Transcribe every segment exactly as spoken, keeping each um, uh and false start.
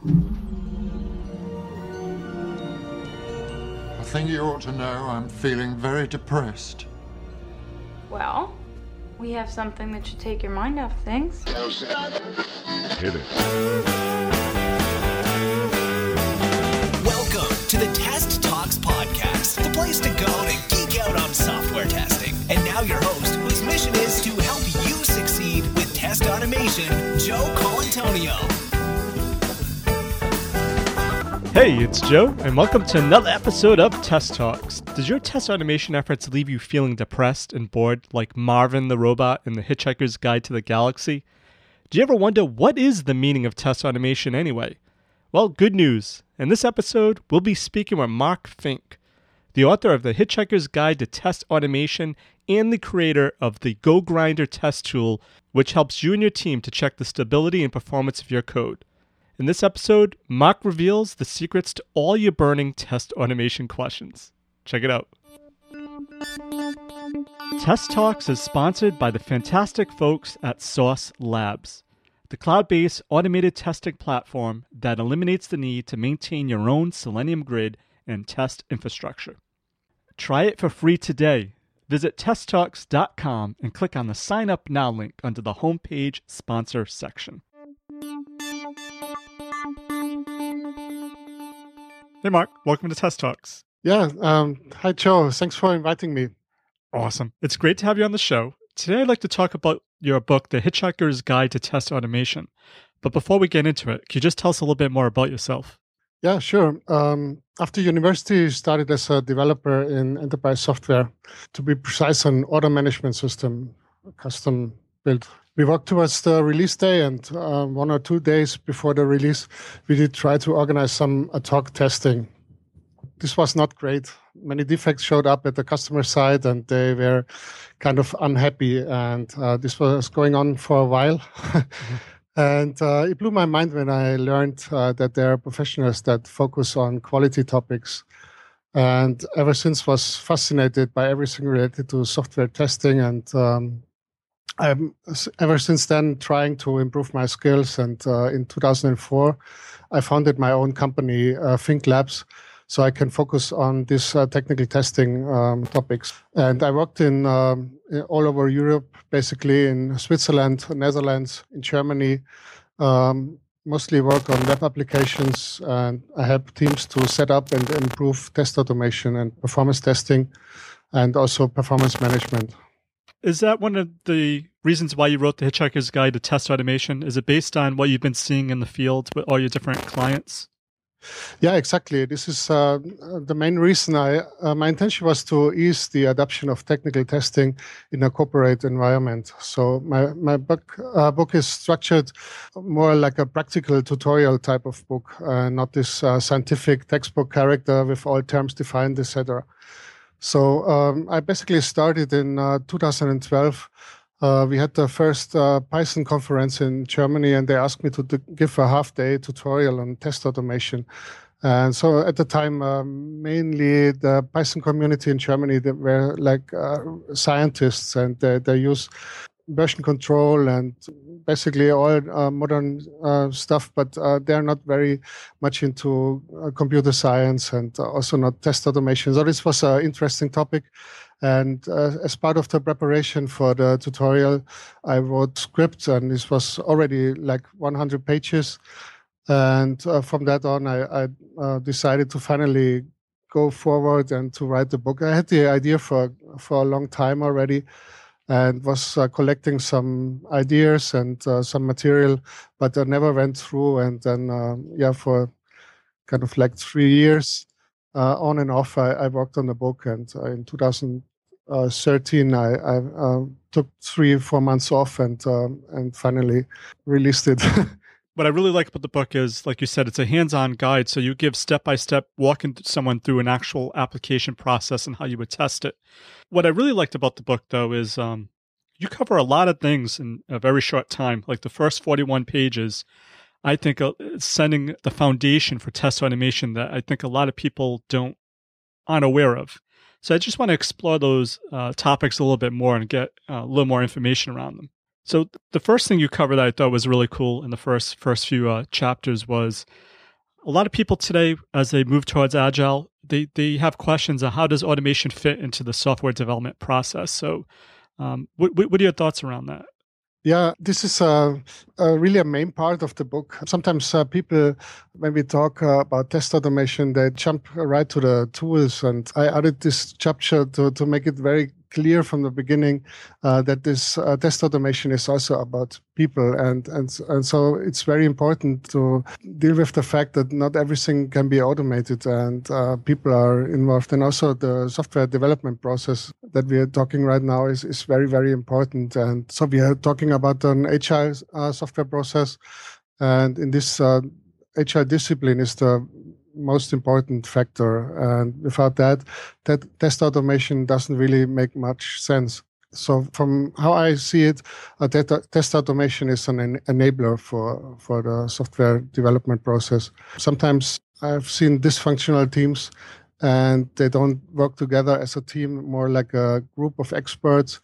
I think you ought to know I'm feeling very depressed. Well, we have something that should take your mind off things. Hit it. Welcome to the Test Talks Podcast, the place to go to geek out on software testing. And now your host, whose mission is to help you succeed with test automation, Joe Colantonio. Hey, it's Joe, and welcome to another episode of Test Talks. Does your test automation efforts leave you feeling depressed and bored like Marvin the robot in The Hitchhiker's Guide to the Galaxy? Do you ever wonder what is the meaning of test automation anyway? Well, good news. In this episode, we'll be speaking with Mark Fink, the author of The Hitchhiker's Guide to Test Automation and the creator of the GoGrinder test tool, which helps you and your team to check the stability and performance of your code. In this episode, Mark reveals the secrets to all your burning test automation questions. Check it out. Test Talks is sponsored by the fantastic folks at Sauce Labs, the cloud-based automated testing platform that eliminates the need to maintain your own Selenium grid and test infrastructure. Try it for free today. Visit test talks dot com and click on the Sign Up Now link under the homepage sponsor section. Hey, Mark. Welcome to Test Talks. Yeah. Um, hi, Joe. Thanks for inviting me. Awesome. It's great to have you on the show. Today, I'd like to talk about your book, The Hitchhiker's Guide to Test Automation. But before we get into it, can you just tell us a little bit more about yourself? Yeah, sure. Um, after university, I started as a developer in enterprise software. To be precise, an order management system, custom built. We worked towards the release day, and uh, one or two days before the release, we did try to organize some ad hoc testing. This was not great. Many defects showed up at the customer side, and they were kind of unhappy. And uh, this was going on for a while. Mm-hmm. And uh, it blew my mind when I learned uh, that there are professionals that focus on quality topics. And ever since was fascinated by everything related to software testing, and um, I'm ever since then trying to improve my skills. And uh, in two thousand four, I founded my own company, uh, Fink Labs, so I can focus on these uh, technical testing um, topics. And I worked in, um, in all over Europe, basically in Switzerland, Netherlands, in Germany. Um, mostly work on web applications, and I help teams to set up and improve test automation and performance testing, and also performance management. Is that one of the reasons why you wrote The Hitchhiker's Guide to Test Automation? Is it based on what you've been seeing in the field with all your different clients? Yeah, exactly. This is uh, the main reason. I uh, my intention was to ease the adoption of technical testing in a corporate environment. So my my book uh, book is structured more like a practical tutorial type of book, uh, not this uh, scientific textbook character with all terms defined, et cetera. So um, I basically started in uh, two thousand twelve. Uh, we had the first uh, Python conference in Germany, and they asked me to d- give a half-day tutorial on test automation. And so at the time, um, mainly the Python community in Germany, they were like uh, scientists, and they, they use version control and basically all uh, modern uh, stuff, but uh, they're not very much into uh, computer science, and also not test automation. So this was an interesting topic. And uh, as part of the preparation for the tutorial, I wrote scripts, and this was already like one hundred pages. And uh, from that on, I, I uh, decided to finally go forward and to write the book. I had the idea for for a long time already, and was uh, collecting some ideas and uh, some material, but I never went through. And then, uh, yeah, for kind of like three years, uh, on and off, I, I worked on the book. And uh, in two thousand thirteen, I, I uh, took three, four months off, and uh, and finally released it. What I really like about the book is, like you said, it's a hands-on guide. So you give step-by-step, walking someone through an actual application process and how you would test it. What I really liked about the book, though, is um, you cover a lot of things in a very short time. Like the first forty-one pages, I think uh, setting the foundation for test automation that I think a lot of people don't aren't aware of. So I just want to explore those uh, topics a little bit more and get uh, a little more information around them. So the first thing you covered that I thought was really cool in the first first few uh, chapters was A lot of people today, as they move towards Agile, they, they have questions on how does automation fit into the software development process. So um, what, what are your thoughts around that? Yeah, this is uh, uh, really a main part of the book. Sometimes uh, people, when we talk uh, about test automation, they jump right to the tools. And I added this chapter to, to make it very clear from the beginning uh, that this uh, test automation is also about people. And, and, and so it's very important to deal with the fact that not everything can be automated and uh, people are involved. And also the software development process that we are talking right now is, is very, very important. And so we are talking about an agile uh, software process. And in this uh, agile discipline is the most important factor. And without that, that test automation doesn't really make much sense. So from how I see it, uh, that, test automation is an en- enabler for, for the software development process. Sometimes I've seen dysfunctional teams and they don't work together as a team, more like a group of experts.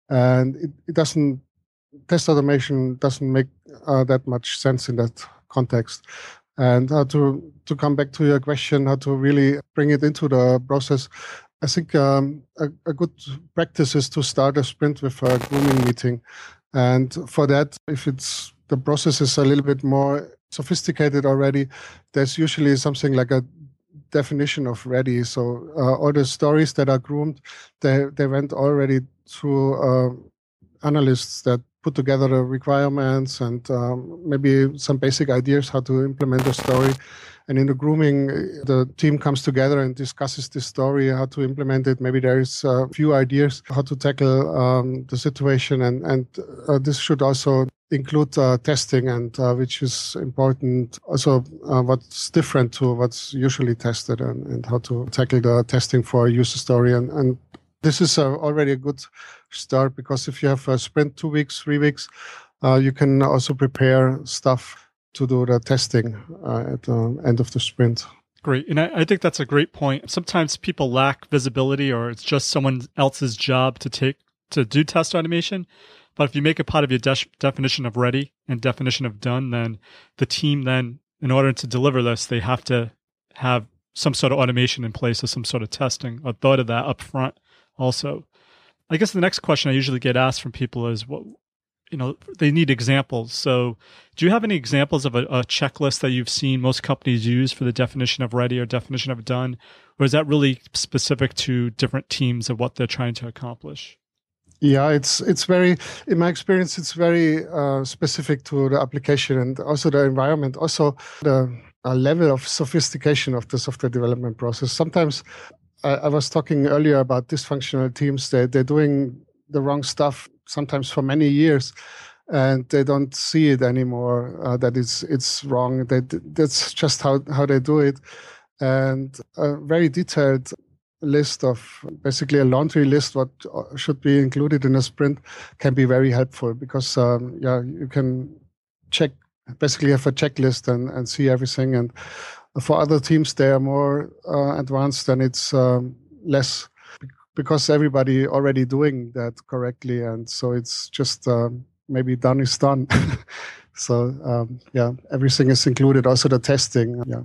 And it, it doesn't, test automation doesn't make uh, that much sense in that context. And how to, to come back to your question, how to really bring it into the process, I think um, a, a good practice is to start a sprint with a grooming meeting. And for that, if it's the process is a little bit more sophisticated already, there's usually something like a definition of ready. So uh, all the stories that are groomed, they, they went already through uh, analysts that put together the requirements and um, maybe some basic ideas how to implement the story. And in the grooming, the team comes together and discusses this story, how to implement it. Maybe there is a few ideas how to tackle um, the situation. And, and uh, this should also include uh, testing, and uh, which is important. Also, uh, what's different to what's usually tested, and, and how to tackle the testing for a user story. And, and this is uh, already a good start, because if you have a sprint two weeks, three weeks, uh, you can also prepare stuff to do the testing uh, at the end of the sprint. Great. And I, I think that's a great point. Sometimes people lack visibility, or it's just someone else's job to take to do test automation. But if you make it part of your de- definition of ready and definition of done, then the team then, in order to deliver this, they have to have some sort of automation in place or some sort of testing or thought of that up front also. I guess the next question I usually get asked from people is, what, you know, they need examples. So do you have any examples of a, a checklist that you've seen most companies use for the definition of ready or definition of done? Or is that really specific to different teams of what they're trying to accomplish? Yeah, it's it's very, in my experience, it's very uh, specific to the application and also the environment, also the uh, level of sophistication of the software development process. Sometimes I, I was talking earlier about dysfunctional teams. They, they're doing the wrong stuff sometimes for many years, and they don't see it anymore, uh, that it's it's wrong. They, that's just how, how they do it. And a very detailed list of, basically a laundry list, what should be included in a sprint, can be very helpful, because um, yeah, you can check, basically have a checklist and, and see everything. And for other teams, they are more uh, advanced, and it's um, less, because everybody already doing that correctly. And so it's just um, maybe done is done. So um, yeah, everything is included, also the testing. Yeah.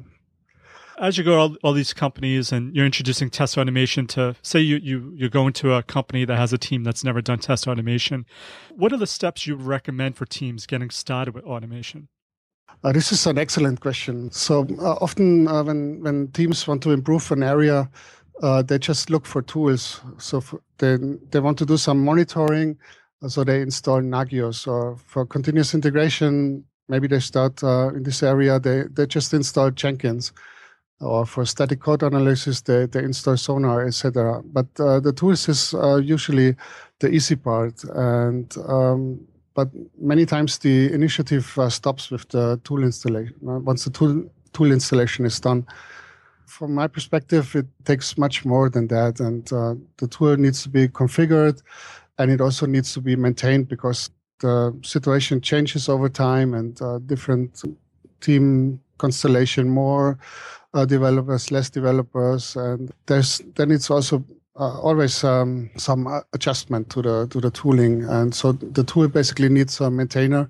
As you go to all, all these companies and you're introducing test automation to, say you, you, you're going to a company that has a team that's never done test automation, what are the steps you recommend for teams getting started with automation? Uh, this is an excellent question. So uh, often uh, when, when teams want to improve an area, uh, they just look for tools. So for, they, they want to do some monitoring, so they install Nagios. Or for continuous integration, maybe they start uh, in this area, they, they just install Jenkins. Or for static code analysis, they, they install Sonar, et cetera. But uh, the tools is uh, usually the easy part. And um, but many times the initiative uh, stops with the tool installation. Uh, once the tool tool installation is done, from my perspective, it takes much more than that. And uh, the tool needs to be configured, and it also needs to be maintained, because the situation changes over time, and uh, different team constellation, more Uh, developers, less developers, and there's then it's also uh, always um, some uh, adjustment to the to the tooling, and so the tool basically needs a maintainer,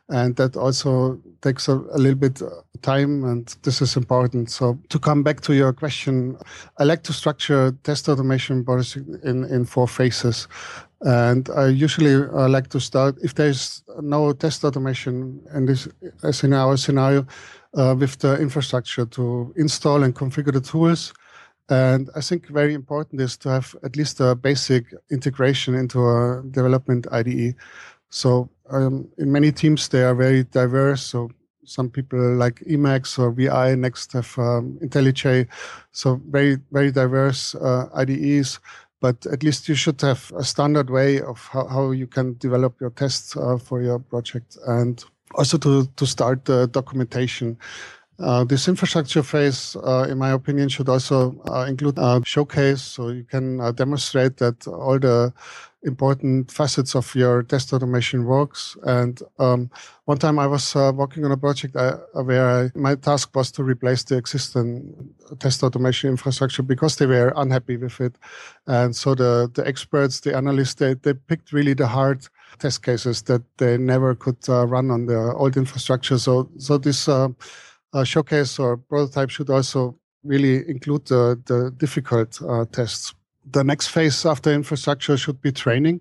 And that also takes a, a little bit time, and this is important. So to come back to your question, I like to structure test automation in, in four phases. And I usually uh, like to start, if there's no test automation, in this, as in our scenario, uh, with the infrastructure to install and configure the tools. And I think very important is to have at least a basic integration into a development I D E. So um, in many teams, they are very diverse. So some people like Emacs or V I, Next have um, IntelliJ. So very, very diverse uh, I D Es. But at least you should have a standard way of how, how you can develop your tests uh, for your project, and also to, to start the documentation. Uh, this infrastructure phase, uh, in my opinion, should also uh, include a showcase, so you can uh, demonstrate that all the important facets of your test automation works. And um, one time I was uh, working on a project I, where I, my task was to replace the existing test automation infrastructure because they were unhappy with it. And so the, the experts, the analysts, they, they picked really the hard test cases that they never could uh, run on the old infrastructure. So, so this uh, uh, showcase or prototype should also really include the, the difficult uh, tests. The next phase after infrastructure should be training.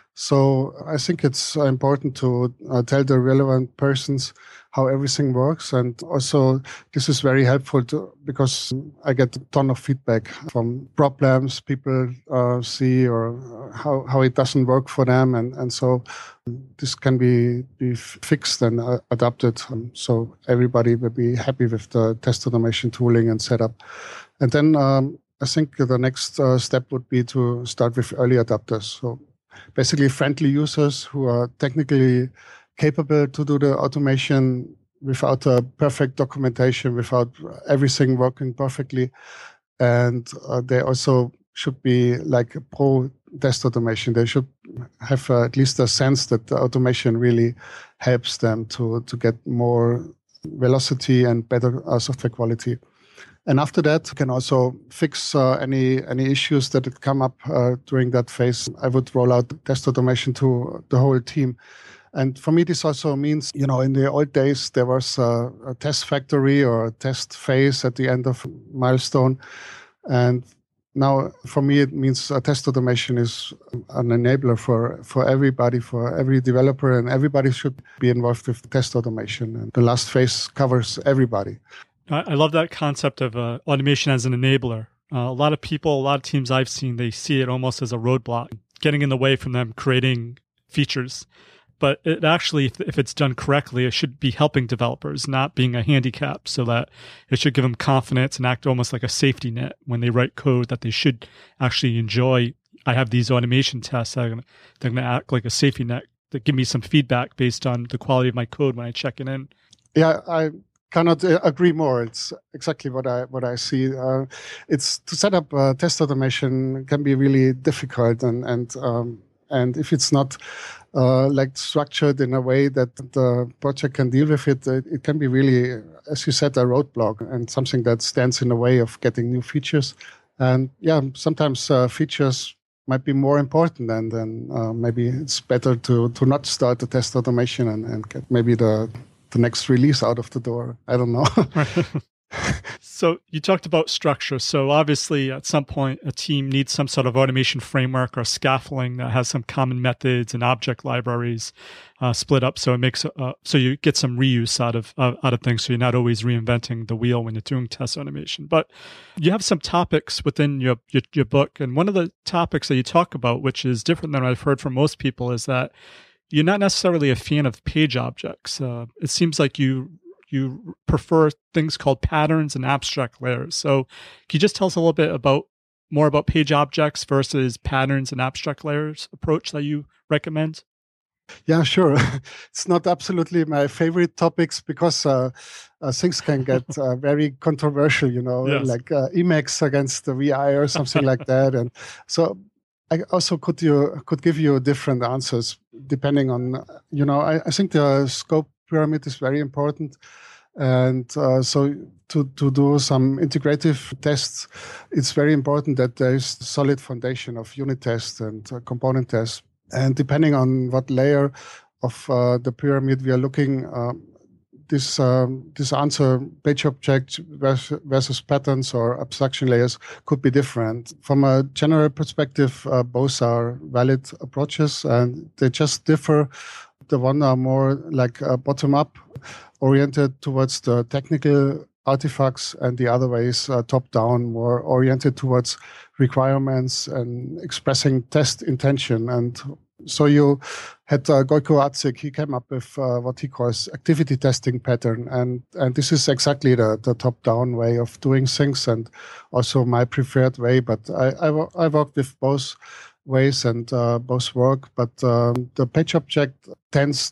So I think it's important to uh, tell the relevant persons how everything works. And also this is very helpful to, because I get a ton of feedback from problems people uh, see or how, how it doesn't work for them. And, and so this can be, be fixed and uh, adapted. Um, so everybody will be happy with the test automation tooling and setup. And then um, I think the next uh, step would be to start with early adopters. So basically friendly users who are technically capable to do the automation without a perfect documentation, without everything working perfectly. And uh, they also should be like pro test automation. They should have uh, at least a sense that the automation really helps them to, to get more velocity and better uh, software quality. And after that, you can also fix uh, any any issues that would come up uh, during that phase. I would roll out test automation to the whole team. And for me, this also means, you know, in the old days, there was a, a test factory or a test phase at the end of milestone. And now, for me, it means uh, test automation is an enabler for, for everybody, for every developer, and everybody should be involved with test automation. And the last phase covers everybody. I love that concept of uh, automation as an enabler. Uh, a lot of people, a lot of teams I've seen, they see it almost as a roadblock, getting in the way from them creating features. But it actually, if, if it's done correctly, it should be helping developers, not being a handicap, so that it should give them confidence and act almost like a safety net when they write code that they should actually enjoy. I have these automation tests. They're going to act like a safety net that give me some feedback based on the quality of my code when I check it in. Yeah, I cannot agree more. It's exactly what I what I see. Uh, it's to set up uh, test automation can be really difficult, and and um, and if it's not uh, like structured in a way that the project can deal with it, it, it can be really, as you said, a roadblock and something that stands in the way of getting new features. And yeah, sometimes uh, features might be more important, and then uh, maybe it's better to to not start the test automation and, and get maybe the the next release out of the door. I don't know. So you talked about structure. So obviously at some point a team needs some sort of automation framework or scaffolding that has some common methods and object libraries uh, split up. So it makes, uh, so you get some reuse out of, uh, out of things. So you're not always reinventing the wheel when you're doing test automation, but you have some topics within your, your, your book. And one of the topics that you talk about, which is different than I've heard from most people, is that you're not necessarily a fan of page objects. Uh, it seems like you you prefer things called patterns and abstract layers. So can you just tell us a little bit about more about page objects versus patterns and abstract layers approach that you recommend? Yeah, sure. It's not absolutely my favorite topics because uh, uh, things can get uh, very controversial, you know, yes. like uh, Emacs against the V I or something like that. And so I also could you could give you different answers depending on, you know, I, I think the scope pyramid is very important. And uh, so to, to do some integrative tests, it's very important that there is a solid foundation of unit tests and uh, component tests. And depending on what layer of uh, the pyramid we are looking, uh, this um, this answer page object versus, versus patterns or abstraction layers could be different. From a general perspective, uh, both are valid approaches, and they just differ. The one are more like uh, bottom-up oriented towards the technical artifacts, and the other way is uh, top-down, more oriented towards requirements and expressing test intention. And so you had uh, Gojko Atzik, he came up with uh, what he calls activity testing pattern. And, and this is exactly the, the top-down way of doing things, and also my preferred way. But I, I, I work with both ways and uh, both work. But um, the page object tends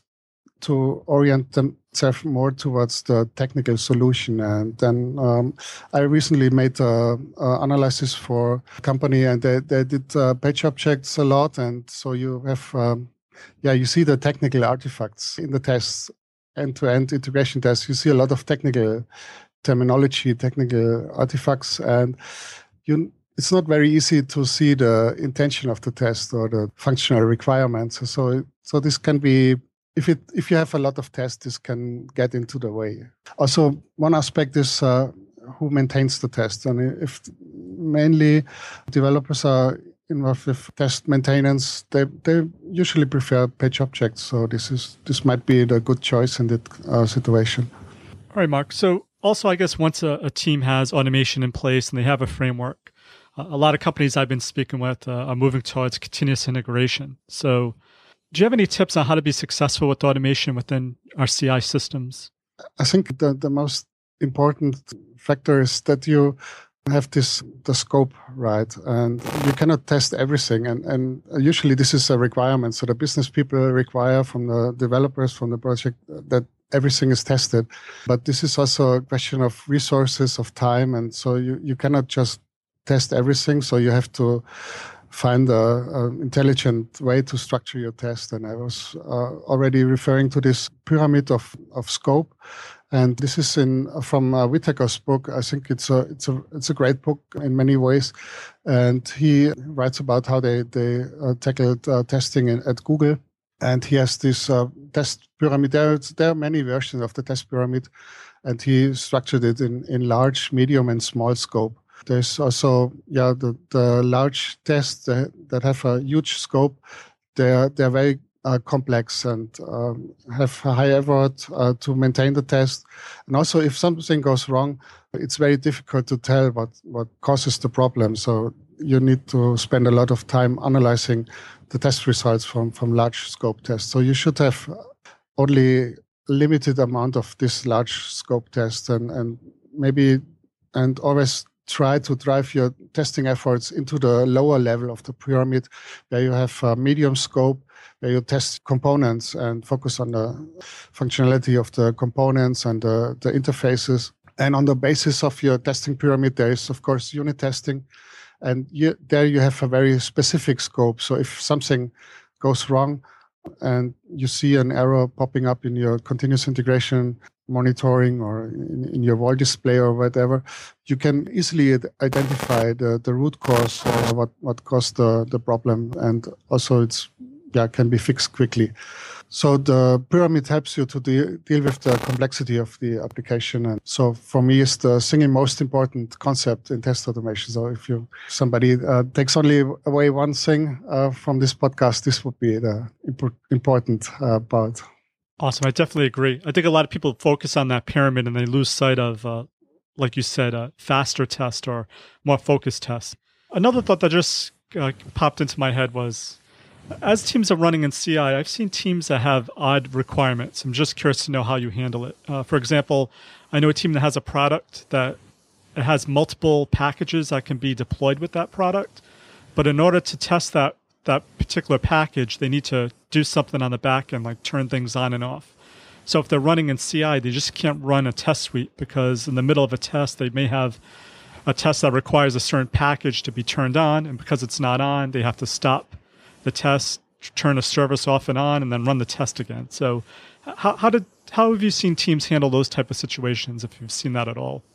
to orient themselves more towards the technical solution. And then um, I recently made an analysis for a company, and they, they did uh, page objects a lot. And so you have, um, yeah, you see the technical artifacts in the tests, end-to-end integration tests. You see a lot of technical terminology, technical artifacts, and you it's not very easy to see the intention of the test or the functional requirements. So, so this can be If it if you have a lot of tests, this can get into the way. Also, one aspect is uh, who maintains the test. And if mainly developers are involved with test maintenance, they they usually prefer page objects. So this is this might be the good choice in that uh, situation. All right, Mark. So also, I guess once a, a team has automation in place and they have a framework, uh, a lot of companies I've been speaking with uh, are moving towards continuous integration. So do you have any tips on how to be successful with automation within our C I systems? I think the, the most important factor is that you have this the scope right, and you cannot test everything. And, and usually this is a requirement. So the business people require from the developers, from the project, that everything is tested. But this is also a question of resources, of time. And so you, you cannot just test everything. So you have to find an intelligent way to structure your test. And I was uh, already referring to this pyramid of, of scope. And this is in from uh, Whittaker's book. I think it's a it's a it's a great book in many ways. And he writes about how they they uh, tackled uh, testing in, at Google. And he has this uh, test pyramid. There, there are many versions of the test pyramid, and he structured it in, in large, medium, and small scope. There's also yeah the, the large tests that, that have a huge scope. They're they're very uh, complex and um, have a high effort uh, to maintain the test. And also, if something goes wrong, it's very difficult to tell what, what causes the problem. So you need to spend a lot of time analyzing the test results from, from large scope tests. So you should have only a limited amount of this large scope test, and, and maybe and always try to drive your testing efforts into the lower level of the pyramid, where you have a medium scope, where you test components and focus on the functionality of the components and the, the interfaces. And on the basis of your testing pyramid, there is, of course, unit testing. And you, there you have a very specific scope. So if something goes wrong and you see an error popping up in your continuous integration monitoring or in, in your wall display or whatever, you can easily identify the, the root cause or what, what caused the, the problem. And also it's yeah can be fixed quickly. So the pyramid helps you to de- deal with the complexity of the application. And so for me, it's the single most important concept in test automation. So if you somebody uh, takes only away one thing uh, from this podcast, this would be the imp- important uh, part. Awesome. I definitely agree. I think a lot of people focus on that pyramid and they lose sight of, uh, like you said, a faster test or more focused test. Another thought that just uh, popped into my head was, as teams are running in C I, I've seen teams that have odd requirements. I'm just curious to know how you handle it. Uh, for example, I know a team that has a product that it has multiple packages that can be deployed with that product, but in order to test that that particular package, they need to do something on the back end, like turn things on and off. So if they're running in C I, they just can't run a test suite because in the middle of a test, they may have a test that requires a certain package to be turned on, and because it's not on, they have to stop the test, turn a service off and on, and then run the test again. So how, how did how have you seen teams handle those type of situations, if you've seen that at all?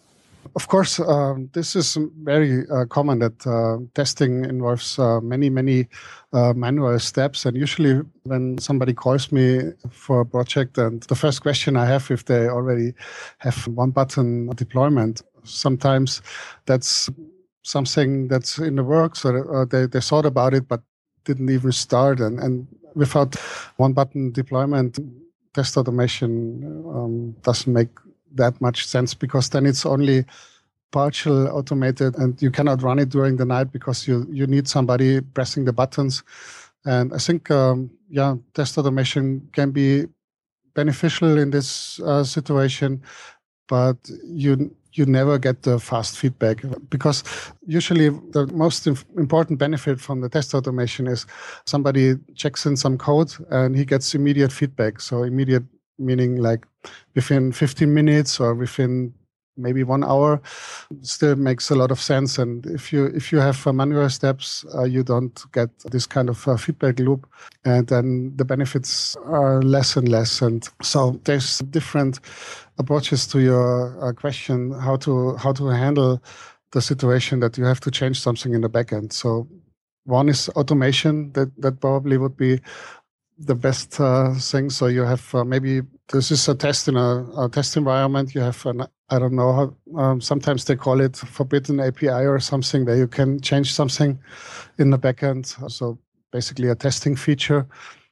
Of course, um, this is very uh, common that uh, testing involves uh, many, many uh, manual steps. And usually when somebody calls me for a project, and the first question I have, if they already have one-button deployment, sometimes that's something that's in the works, or uh, they, they thought about it, but didn't even start. And, and without one-button deployment, test automation um, doesn't make that much sense, because then it's only partial automated and you cannot run it during the night because you, you need somebody pressing the buttons. And I think, um, yeah, test automation can be beneficial in this uh, situation, but you you never get the fast feedback, because usually the most inf- important benefit from the test automation is somebody checks in some code and he gets immediate feedback. So immediate meaning like within fifteen minutes or within maybe one hour, still makes a lot of sense. And if you if you have uh, manual steps, uh, you don't get this kind of uh, feedback loop, and then the benefits are less and less. And so there's different approaches to your uh, question, how to how to handle the situation that you have to change something in the backend. So one is automation. That that probably would be the best uh, thing. So you have uh, maybe this is a test in a, a test environment. You have an, I don't know how, um, sometimes they call it forbidden A P I or something, where you can change something in the backend. So basically a testing feature,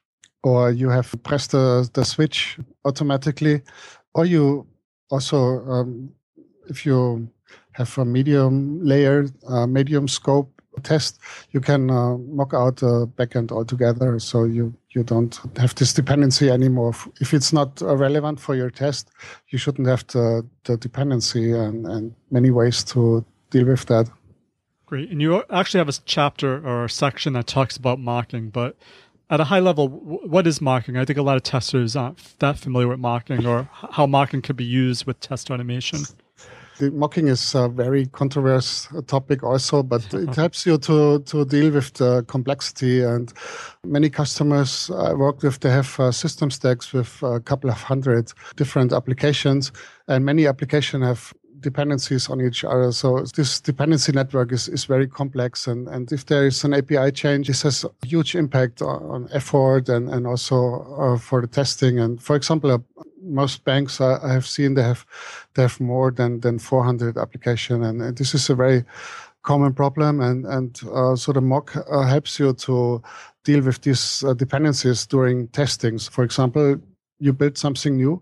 or you have pressed the, the switch automatically, or you also, um, if you have a medium layer, uh, medium scope test, you can uh, mock out the backend altogether, so you you don't have this dependency anymore. If it's not uh, relevant for your test, you shouldn't have the, the dependency, and, and many ways to deal with that. Great. And you actually have a chapter or a section that talks about mocking, but at a high level, what is mocking? I think a lot of testers aren't that familiar with mocking, or how mocking could be used with test automation. The mocking is a very controversial topic also, but it helps you to, to deal with the complexity. And many customers I work with, they have uh, system stacks with a couple of hundred different applications, and many applications have dependencies on each other. So this dependency network is, is very complex. And, and if there is an A P I change, this has a huge impact on, on effort and, and also uh, for the testing. And for example, uh, most banks I, I have seen, they have they have more than, than four hundred applications. And, and this is a very common problem. And, and uh, so the mock uh, helps you to deal with these uh, dependencies during testings. For example, you build something new,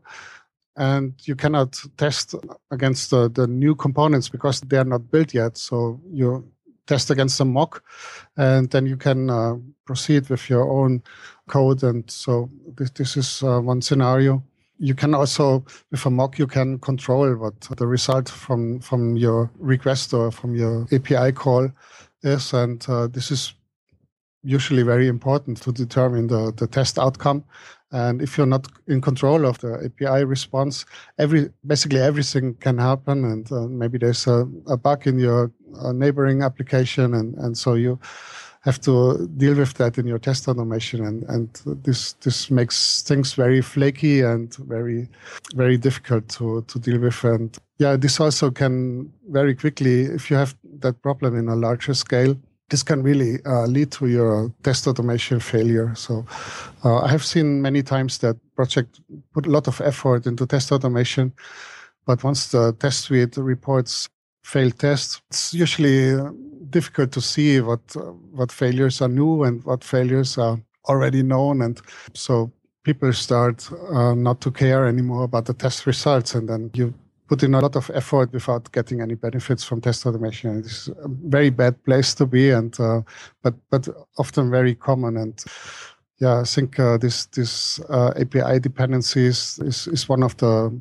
and you cannot test against the, the new components because they are not built yet. So you test against the mock, and then you can uh, proceed with your own code. And so this, this is uh, one scenario. You can also, with a mock, you can control what the result from, from your request or from your A P I call is. And uh, this is usually very important to determine the, the test outcome. And if you're not in control of the A P I response, every basically everything can happen. And uh, maybe there's a, a bug in your uh, neighboring application. And, and so you have to deal with that in your test automation. And, and this this makes things very flaky and very, very difficult to, to deal with. And yeah, this also can very quickly, if you have that problem in a larger scale, this can really uh, lead to your test automation failure. So uh, I have seen many times that project put a lot of effort into test automation, but once the test suite reports failed tests, it's usually difficult to see what uh, what failures are new and what failures are already known. And so people start uh, not to care anymore about the test results, and then you put in a lot of effort without getting any benefits from test automation. It's a very bad place to be, and uh, but but often very common. And yeah, I think uh, this this uh, A P I dependencies is, is one of the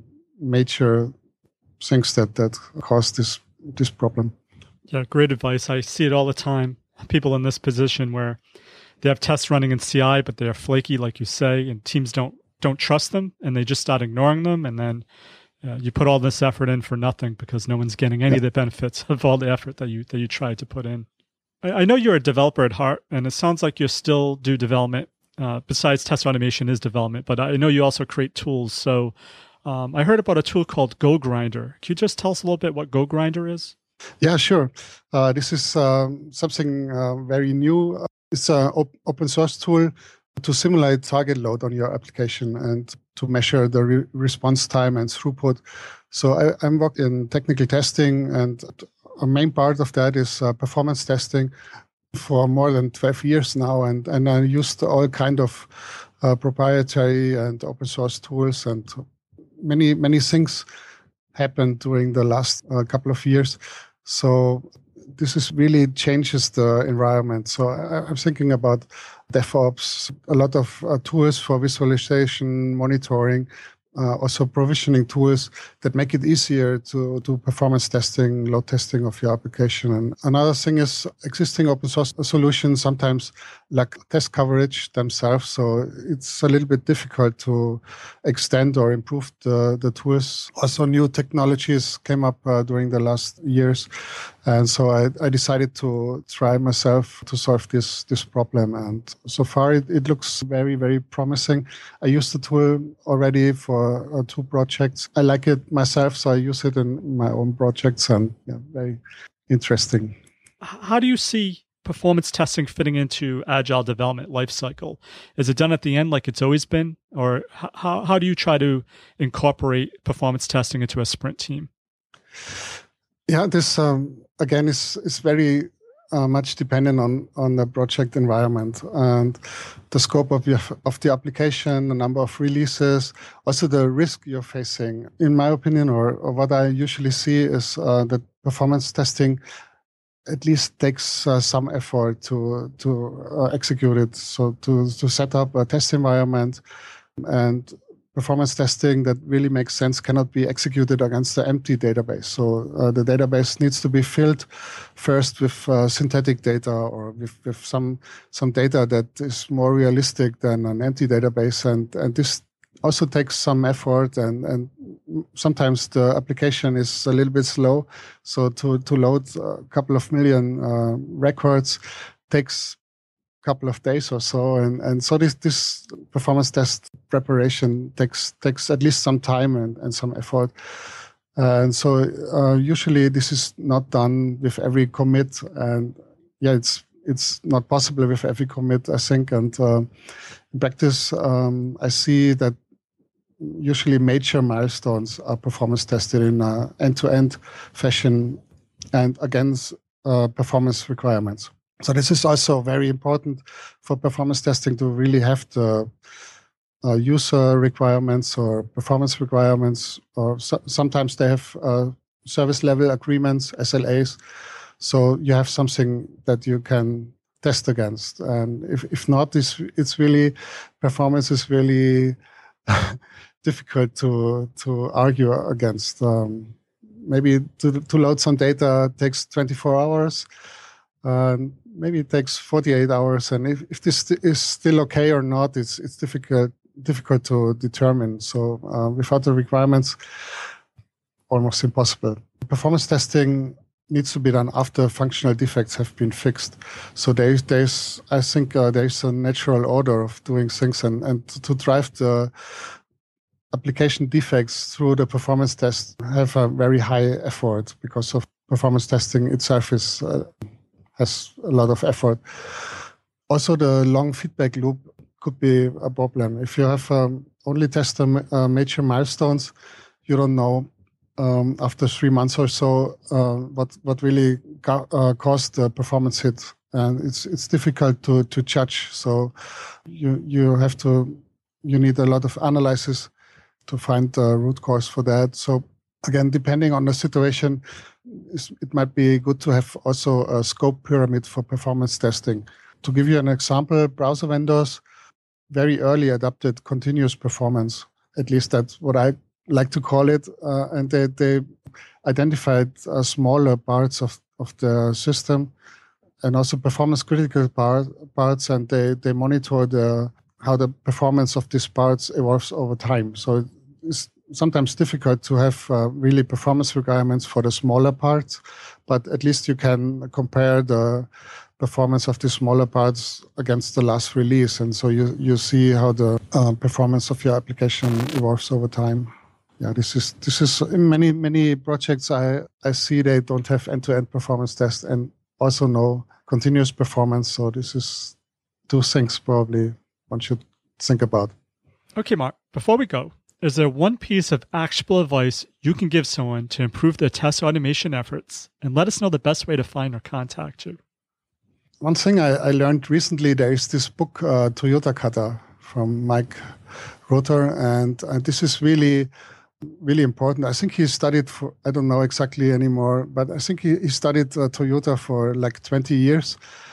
major things that that cause this this problem. Yeah, great advice. I see it all the time. People in this position where they have tests running in C I, but they're flaky, like you say, and teams don't don't trust them, and they just start ignoring them, and then Uh, you put all this effort in for nothing because no one's getting any yeah. of the benefits of all the effort that you that you tried to put in. I, I know you're a developer at heart, and it sounds like you still do development. Uh, besides test automation is development, but I know you also create tools. So um, I heard about a tool called GoGrinder. Can you just tell us a little bit what GoGrinder is? Yeah, sure. Uh, this is um, something uh, very new. It's an op- open source tool to simulate target load on your application and to measure the re- response time and throughput. So I, I'm working in technical testing, and a main part of that is uh, performance testing for more than twelve years now. And, and I used all kind of uh, proprietary and open source tools, and many, many things happened during the last uh, couple of years. So this is really changes the environment. So I, I'm thinking about DevOps, a lot of uh, tools for visualization, monitoring, uh, also provisioning tools that make it easier to do performance testing, load testing of your application. And another thing is existing open source solutions sometimes lack test coverage themselves. So it's a little bit difficult to extend or improve the, the tools. Also, new technologies came up uh, during the last years. And so I, I decided to try myself to solve this this problem. And so far, it, it looks very, very promising. I used the tool already for uh, two projects. I like it myself, so I use it in my own projects, and yeah, very interesting. How do you see performance testing fitting into agile development lifecycle? Is it done at the end like it's always been? Or how, how do you try to incorporate performance testing into a sprint team? Yeah, this um, again is is very uh, much dependent on on the project environment and the scope of your of the application, the number of releases, also the risk you're facing. In my opinion, or, or what I usually see is uh, that performance testing at least takes uh, some effort to to uh, execute it. So to to set up a test environment, and performance testing that really makes sense cannot be executed against the empty database. So uh, the database needs to be filled first with uh, synthetic data, or with, with some some data that is more realistic than an empty database. And, and this also takes some effort, and, and sometimes the application is a little bit slow. So to, to load a couple of million uh, records takes couple of days or so, and and so this this performance test preparation takes takes at least some time and, and some effort, uh, and so uh, usually this is not done with every commit, and yeah, it's it's not possible with every commit, I think. And uh, in practice, um, I see that usually major milestones are performance tested in an end-to-end fashion and against uh, performance requirements. So this is also very important for performance testing, to really have the uh, user requirements or performance requirements, or so, sometimes they have uh, service level agreements, S L As. So you have something that you can test against. And if, if not, it's, it's really, performance is really difficult to, to argue against. Um, maybe to, to load some data takes twenty-four hours. Um, maybe it takes forty-eight hours, and if, if this is still okay or not, it's it's difficult difficult to determine. So uh, without the requirements, almost impossible. Performance testing needs to be done after functional defects have been fixed. So there's there's I think uh, there's a natural order of doing things, and and to drive the application defects through the performance test have a very high effort, because of performance testing itself is. Uh, has a lot of effort. Also, the long feedback loop could be a problem. If you have um, only test the uh, major milestones, you don't know um, after three months or so uh, what what really ca- uh, caused the performance hit, and it's it's difficult to to judge. So you you have to you need a lot of analysis to find the root cause for that. So again, depending on the situation, it might be good to have also a scope pyramid for performance testing. To give you an example, browser vendors very early adopted continuous performance. At least that's what I like to call it. Uh, and they, they identified uh, smaller parts of, of the system, and also performance critical part, parts, and they, they monitor the, how the performance of these parts evolves over time. So it's sometimes difficult to have uh, really performance requirements for the smaller parts, but at least you can compare the performance of the smaller parts against the last release. And so you, you see how the uh, performance of your application evolves over time. yeah, this is this is in many many projects I I see they don't have end-to-end performance tests and also no continuous performance. So this is two things probably one should think about. Okay, Mark, before we go, is there one piece of actionable advice you can give someone to improve their test automation efforts? And let us know the best way to find or contact you. One thing I, I learned recently, there is this book, uh, Toyota Kata, from Mike Rotter, and, and this is really, really important. I think he studied for, I don't know exactly anymore, but I think he, he studied uh, Toyota for like twenty years.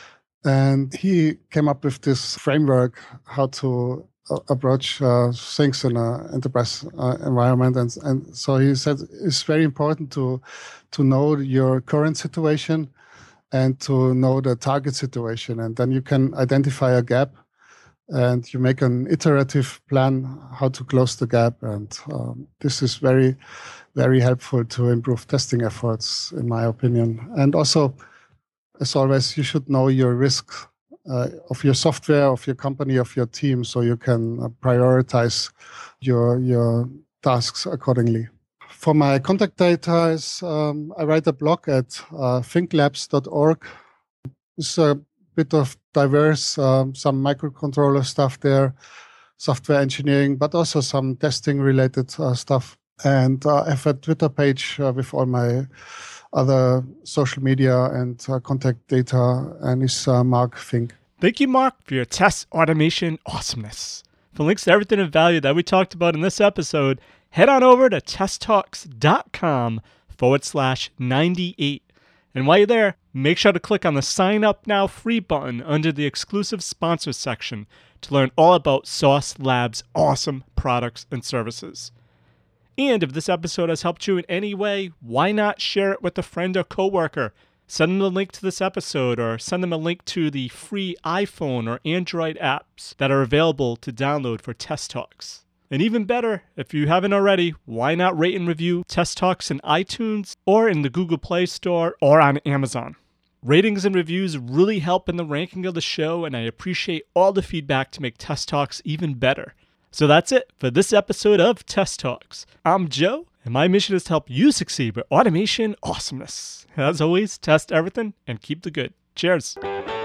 And he came up with this framework how to uh, approach uh, things in an enterprise uh, environment. And, and so he said it's very important to, to know your current situation and to know the target situation. And then you can identify a gap and you make an iterative plan how to close the gap. And um, this is very, very helpful to improve testing efforts, in my opinion. And also, as always, you should know your risk uh, of your software, of your company, of your team, so you can uh, prioritize your your tasks accordingly. For my contact data, is, um, I write a blog at uh, think labs dot org. It's a bit of diverse, um, some microcontroller stuff there, software engineering, but also some testing-related uh, stuff. And uh, I have a Twitter page uh, with all my other social media and uh, contact data, and it's uh, Mark Fink. Thank you, Mark, for your test automation awesomeness. For links to everything of value that we talked about in this episode, head on over to testtalks.com forward slash 98. And while you're there, make sure to click on the Sign Up Now Free button under the exclusive sponsors section to learn all about Sauce Labs' awesome products and services. And if this episode has helped you in any way, why not share it with a friend or coworker? Send them a link to this episode or send them a link to the free iPhone or Android apps that are available to download for Test Talks. And even better, if you haven't already, why not rate and review Test Talks in iTunes or in the Google Play Store or on Amazon? Ratings and reviews really help in the ranking of the show, and I appreciate all the feedback to make Test Talks even better. So that's it for this episode of Test Talks. I'm Joe, and my mission is to help you succeed with automation awesomeness. As always, test everything and keep the good. Cheers.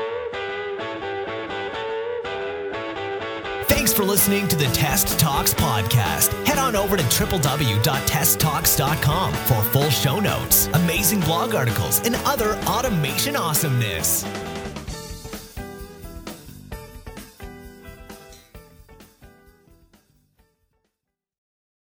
Thanks for listening to the Test Talks podcast. Head on over to w w w dot test talks dot com for full show notes, amazing blog articles, and other automation awesomeness.